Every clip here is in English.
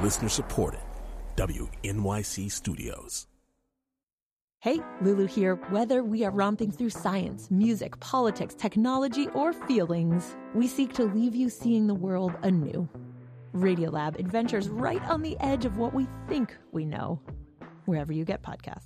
Listener supported. WNYC Studios. Hey, Lulu here. Whether we are romping through science, music, politics, technology, or feelings, we seek to leave you seeing the world anew. Radiolab adventures right on the edge of what we think we know, wherever you get podcasts.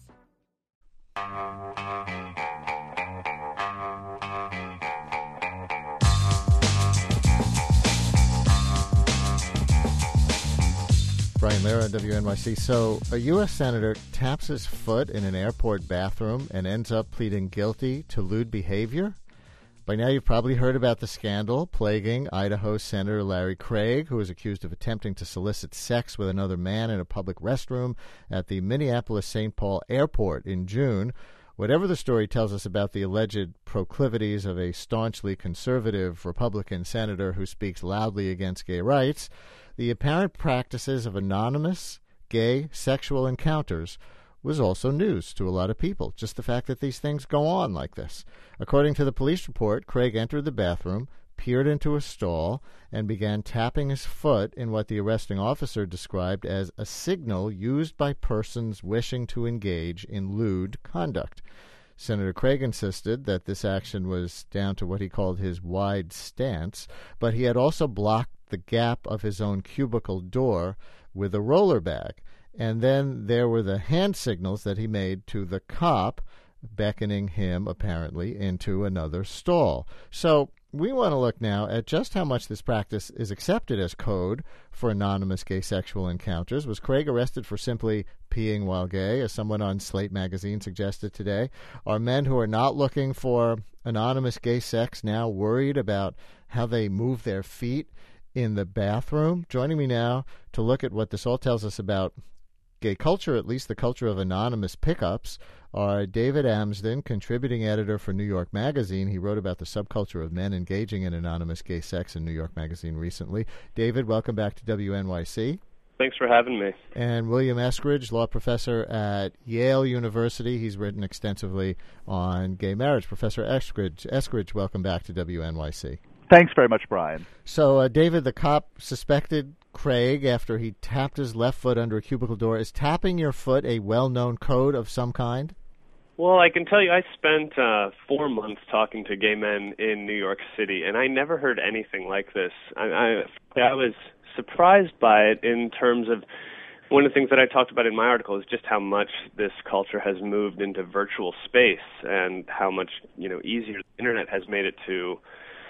Brian Lehrer, WNYC. So, a U.S. senator taps his foot in an airport bathroom and ends up pleading guilty to lewd behavior? By now, you've probably heard about the scandal plaguing Idaho Senator Larry Craig, who is accused of attempting to solicit sex with another man in a public restroom at the Minneapolis-St. Paul airport in June. Whatever the story tells us about the alleged proclivities of a staunchly conservative Republican senator who speaks loudly against gay rights, the apparent practices of anonymous gay sexual encounters was also news to a lot of people, just the fact that these things go on like this. According to the police report, Craig entered the bathroom, peered into a stall, and began tapping his foot in what the arresting officer described as a signal used by persons wishing to engage in lewd conduct. Senator Craig insisted that this action was down to what he called his wide stance, but he had also blocked the gap of his own cubicle door with a roller bag. And then there were the hand signals that he made to the cop, beckoning him, apparently, into another stall. So we want to look now at just how much this practice is accepted as code for anonymous gay sexual encounters. Was Craig arrested for simply peeing while gay, as someone on Slate magazine suggested today? Are men who are not looking for anonymous gay sex now worried about how they move their feet in the bathroom? Joining me now to look at what this all tells us about gay culture, at least the culture of anonymous pickups, are David Amsden, contributing editor for New York Magazine. He wrote about the subculture of men engaging in anonymous gay sex in New York Magazine recently. David, welcome back to WNYC. Thanks for having me. And William Eskridge, law professor at Yale University. He's written extensively on gay marriage. Professor Eskridge, welcome back to WNYC. Thanks very much, Brian. So, David, the cop suspected Craig after he tapped his left foot under a cubicle door. Is tapping your foot a well-known code of some kind? Well, I can tell you I spent 4 months talking to gay men in New York City, and I never heard anything like this. I was surprised by it in terms of one of the things that I talked about in my article is just how much this culture has moved into virtual space and how much, easier the Internet has made it to,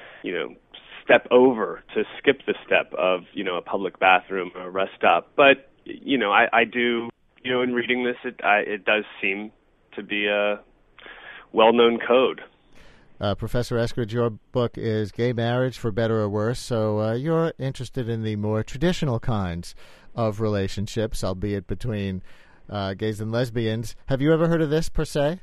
skip the step of, a public bathroom or a rest stop. But, I do, in reading this, it does seem to be a well-known code. Professor Eskridge, your book is Gay Marriage, for Better or Worse, so you're interested in the more traditional kinds of relationships, albeit between gays and lesbians. Have you ever heard of this, per se?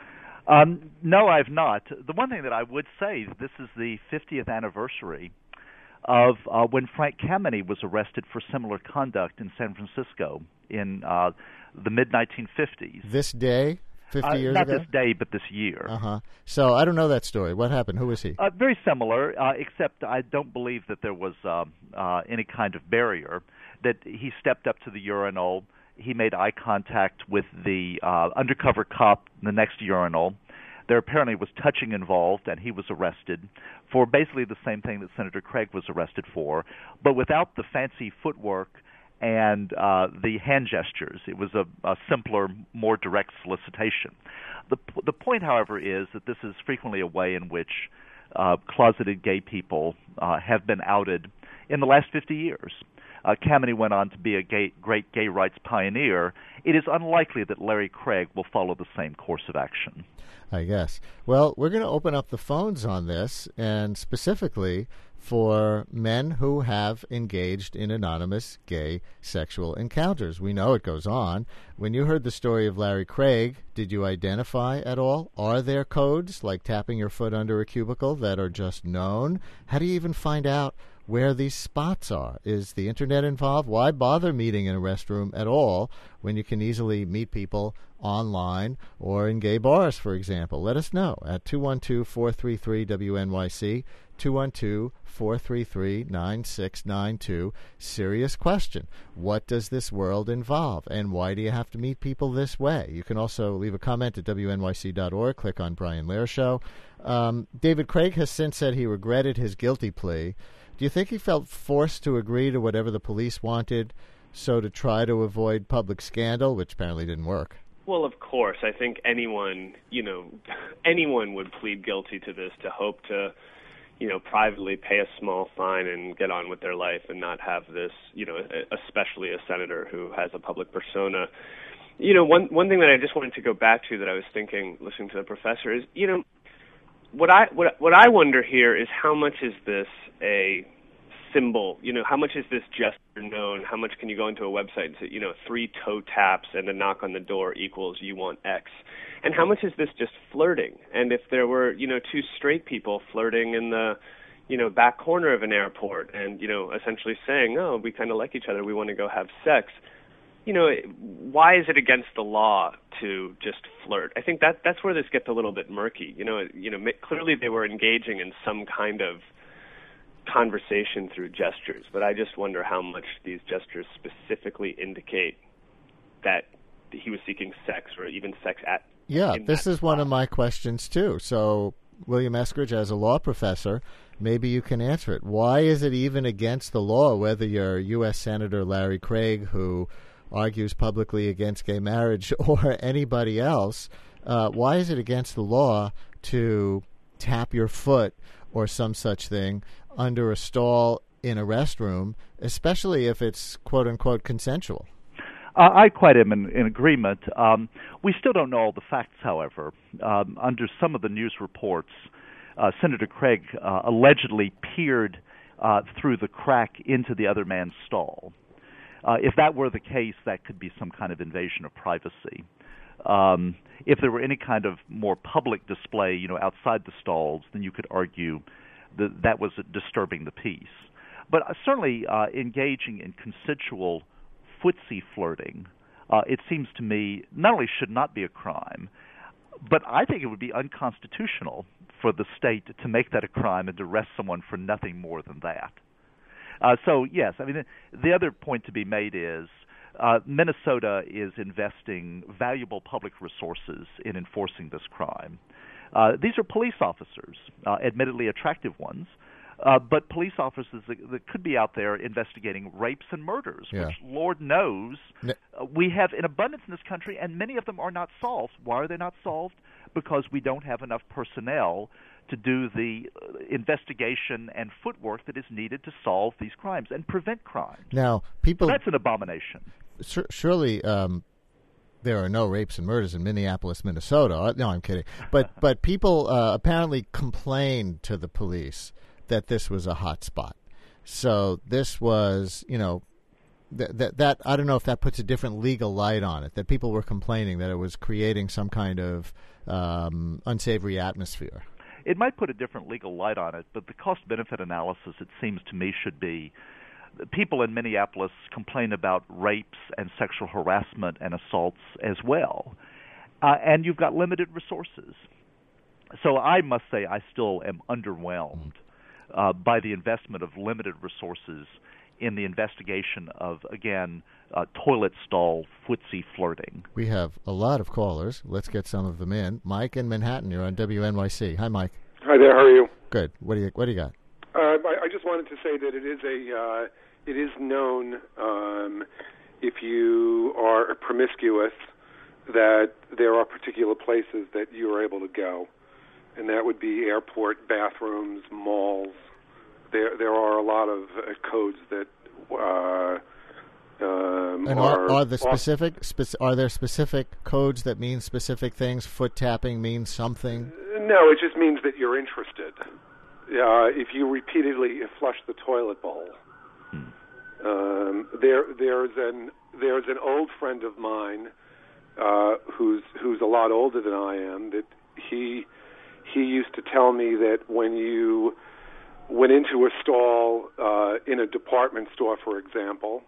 No, I've not. The one thing that I would say is this is the 50th anniversary of when Frank Kameny was arrested for similar conduct in San Francisco in the mid-1950s. This day? 50 years not ago? Not this day, but this year. So I don't know that story. What happened? Who was he? Very similar, except I don't believe that there was any kind of barrier, that he stepped up to the urinal. He made eye contact with the undercover cop in the next urinal. There apparently was touching involved, and he was arrested for basically the same thing that Senator Craig was arrested for, but without the fancy footwork and the hand gestures. It was a simpler, more direct solicitation. The point, however, is that this is frequently a way in which closeted gay people have been outed in the last 50 years. Kameny went on to be a great gay rights pioneer. It is unlikely that Larry Craig will follow the same course of action. I guess. Well, we're going to open up the phones on this, and specifically for men who have engaged in anonymous gay sexual encounters. We know it goes on. When you heard the story of Larry Craig, did you identify at all? Are there codes, like tapping your foot under a cubicle, that are just known? How do you even find out where these spots are? Is the Internet involved? Why bother meeting in a restroom at all when you can easily meet people online or in gay bars, for example? Let us know at 212-433-WNYC, 212-433-9692. Serious question. What does this world involve, and why do you have to meet people this way? You can also leave a comment at wnyc.org. Click on Brian Lehrer Show. David Craig has since said he regretted his guilty plea. Do you think he felt forced to agree to whatever the police wanted, so to try to avoid public scandal, which apparently didn't work? Well, of course. I think anyone would plead guilty to this to hope to, privately pay a small fine and get on with their life and not have this, especially a senator who has a public persona. One thing that I just wanted to go back to that I was thinking, listening to the professor, is, what I wonder here is how much is this a symbol? How much is this gesture known? How much can you go into a website and say, 3 toe taps and a knock on the door equals you want X? And how much is this just flirting? And if there were, 2 straight people flirting in the, back corner of an airport and, essentially saying, oh, we kind of like each other, we want to go have sex, why is it against the law to just flirt? I think that's where this gets a little bit murky. Clearly they were engaging in some kind of conversation through gestures, but I just wonder how much these gestures specifically indicate that he was seeking sex or even sex at. Yeah, this is one of my questions too. So, William Eskridge, as a law professor, maybe you can answer it. Why is it even against the law, whether you're U.S. Senator Larry Craig, who argues publicly against gay marriage, or anybody else, why is it against the law to tap your foot or some such thing under a stall in a restroom, especially if it's quote-unquote consensual? I quite am in agreement. We still don't know all the facts, however. Under some of the news reports, Senator Craig allegedly peered through the crack into the other man's stall. If that were the case, that could be some kind of invasion of privacy. If there were any kind of more public display, outside the stalls, then you could argue that was disturbing the peace. But certainly engaging in consensual footsie flirting, it seems to me, not only should not be a crime, but I think it would be unconstitutional for the state to make that a crime and to arrest someone for nothing more than that. So, yes, I mean, the other point to be made is Minnesota is investing valuable public resources in enforcing this crime. These are police officers, admittedly attractive ones, but police officers that could be out there investigating rapes and murders, which, Lord knows, we have in abundance in this country, and many of them are not solved. Why are they not solved? Because we don't have enough personnel to do the investigation and footwork that is needed to solve these crimes and prevent crimes. Now, that's an abomination. Surely there are no rapes and murders in Minneapolis, Minnesota. No, I'm kidding. But people apparently complained to the police that this was a hot spot. So this was, that I don't know if that puts a different legal light on it, that people were complaining that it was creating some kind of unsavory atmosphere. It might put a different legal light on it, but the cost-benefit analysis, it seems to me, should be people in Minneapolis complain about rapes and sexual harassment and assaults as well. And you've got limited resources. So I must say I still am underwhelmed by the investment of limited resources in the investigation of, again, toilet stall footsie flirting. We have a lot of callers. Let's get some of them in. Mike in Manhattan, you're on WNYC. Hi, Mike. Hi there. How are you? Good. What do you got? I just wanted to say that it is known if you are promiscuous that there are particular places that you are able to go, and that would be airport bathrooms, malls. There are a lot of codes that are there specific codes that mean specific things? Foot tapping means something? No, it just means that you're interested. If you repeatedly flush the toilet bowl. There's an old friend of mine who's a lot older than I am, that he used to tell me that when you went into a stall in a department store, for example,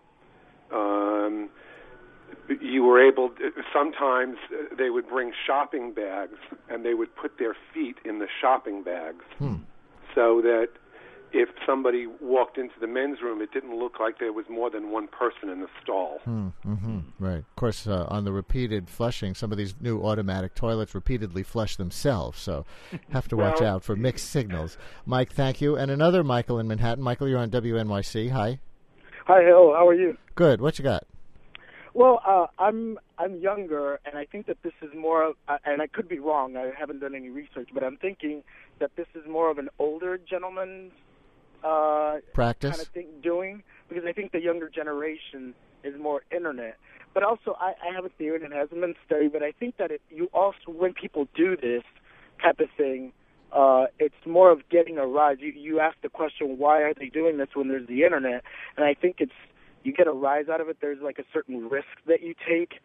you were able to, sometimes they would bring shopping bags and they would put their feet in the shopping bags so that if somebody walked into the men's room, it didn't look like there was more than one person in the stall. Mm-hmm. Right. Of course, on the repeated flushing, some of these new automatic toilets repeatedly flush themselves, so have to watch out for mixed signals. Mike, thank you. And another Michael in Manhattan. Michael, you're on WNYC. Hi. Hi, hello. How are you? Good. What you got? Well, I'm younger, and I think that this is more of, and I could be wrong, I haven't done any research, but I'm thinking that this is more of an older gentleman's practice kind of thing doing, because I think the younger generation is more internet. But also, I have a theory, and it hasn't been studied, but I think that you also, when people do this type of thing, it's more of getting a rise. You ask the question, why are they doing this when there's the internet? And I think you get a rise out of it. There's like a certain risk that you take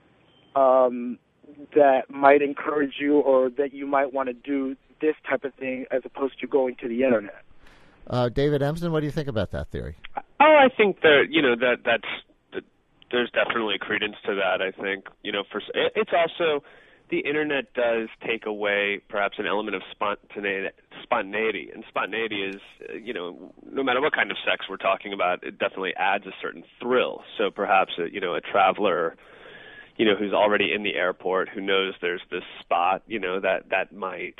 that might encourage you, or that you might want to do this type of thing as opposed to going to the internet. David Emsden, what do you think about that theory? Oh, I think that there's definitely credence to that. I think it's also, the internet does take away perhaps an element of spontaneity, and spontaneity is no matter what kind of sex we're talking about, it definitely adds a certain thrill. So perhaps a traveler who's already in the airport, who knows there's this spot that might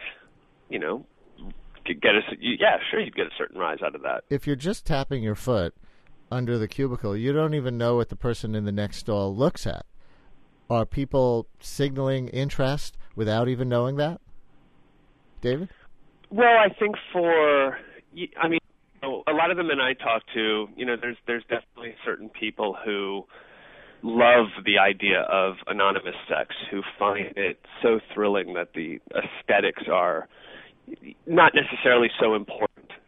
get us. Yeah, sure, you'd get a certain rise out of that. If you're just tapping your foot under the cubicle, you don't even know what the person in the next stall looks at. Are people signaling interest without even knowing that? David? Well, I think a lot of the men I talk to, there's definitely certain people who love the idea of anonymous sex, who find it so thrilling that the aesthetics are not necessarily so important.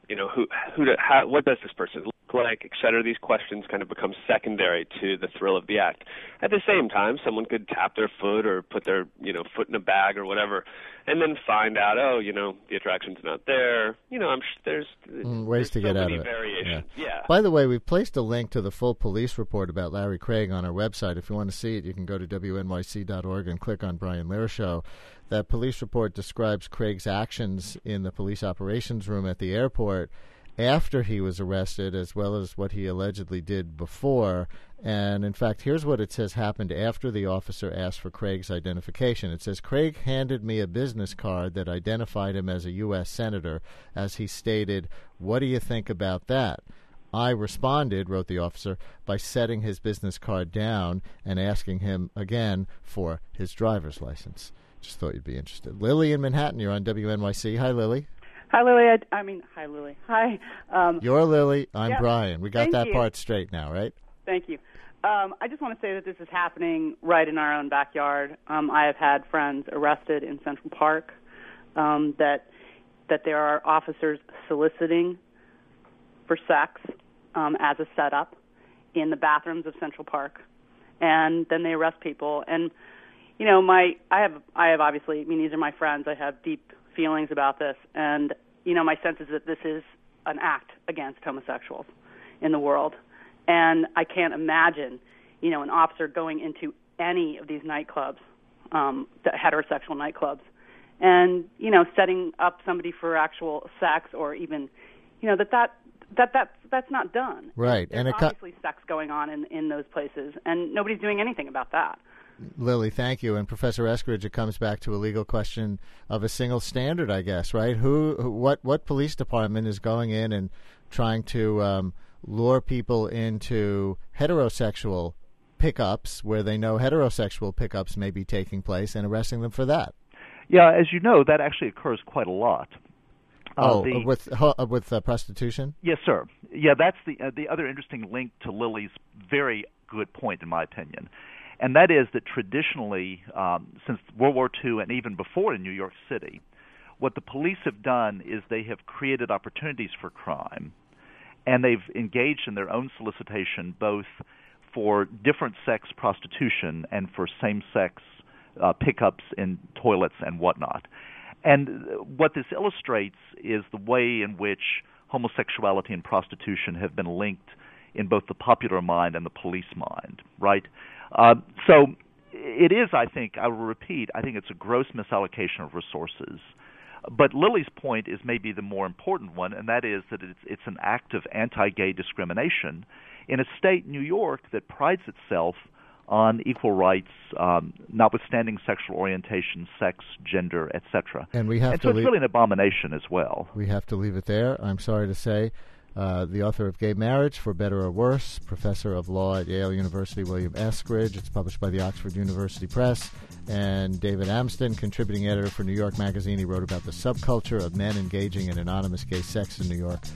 What does this person look like, et cetera? These questions kind of become secondary to the thrill of the act. At the same time, someone could tap their foot or put their foot in a bag or whatever, and then find out, the attraction's not there. I'm there's ways to get out of it. Variations. Yeah. By the way, we've placed a link to the full police report about Larry Craig on our website. If you want to see it, you can go to WNYC.org and click on Brian Lehrer Show. That police report describes Craig's actions in the police operations room at the airport after he was arrested, as well as what he allegedly did before. And, in fact, here's what it says happened after the officer asked for Craig's identification. It says, Craig handed me a business card that identified him as a U.S. senator. As he stated, "What do you think about that?" I responded, wrote the officer, by setting his business card down and asking him again for his driver's license. Just thought you'd be interested. Lily in Manhattan, you're on WNYC. Hi, Lily. Hi, Lily. Hi, Lily. Hi. You're Lily. I'm Brian. We got that you. part straight now, right? Thank you. I just want to say that this is happening right in our own backyard. I have had friends arrested in Central Park that there are officers soliciting for sex as a setup in the bathrooms of Central Park, and then they arrest people. And I have obviously, these are my friends. I have deep feelings about this, and my sense is that this is an act against homosexuals in the world, and I can't imagine an officer going into any of these nightclubs, the heterosexual nightclubs, and setting up somebody for actual sex, or even that's not done. Right. There's obviously sex going on in those places, and nobody's doing anything about that. Lily, thank you. And Professor Eskridge, it comes back to a legal question of a single standard, I guess, right? What police department is going in and trying to lure people into heterosexual pickups where they know heterosexual pickups may be taking place and arresting them for that? Yeah, as you know, that actually occurs quite a lot. With prostitution? Yes, sir. Yeah, that's the other interesting link to Lily's very good point, in my opinion. And that is that traditionally, since World War II and even before in New York City, what the police have done is they have created opportunities for crime, and they've engaged in their own solicitation both for different sex prostitution and for same-sex pickups in toilets and whatnot. And what this illustrates is the way in which homosexuality and prostitution have been linked in both the popular mind and the police mind, right? So it is, I think, I will repeat, I think it's a gross misallocation of resources But Lily's point is maybe the more important one, and that is that it's an act of anti-gay discrimination in a state, New York, that prides itself on equal rights, notwithstanding sexual orientation, sex, gender, etc. And so it's really an abomination as well. We have to leave it there. I'm sorry to say. The author of Gay Marriage, For Better or Worse, professor of law at Yale University, William Eskridge. It's published by the Oxford University Press. And David Amsden, contributing editor for New York Magazine. He wrote about the subculture of men engaging in anonymous gay sex in New York.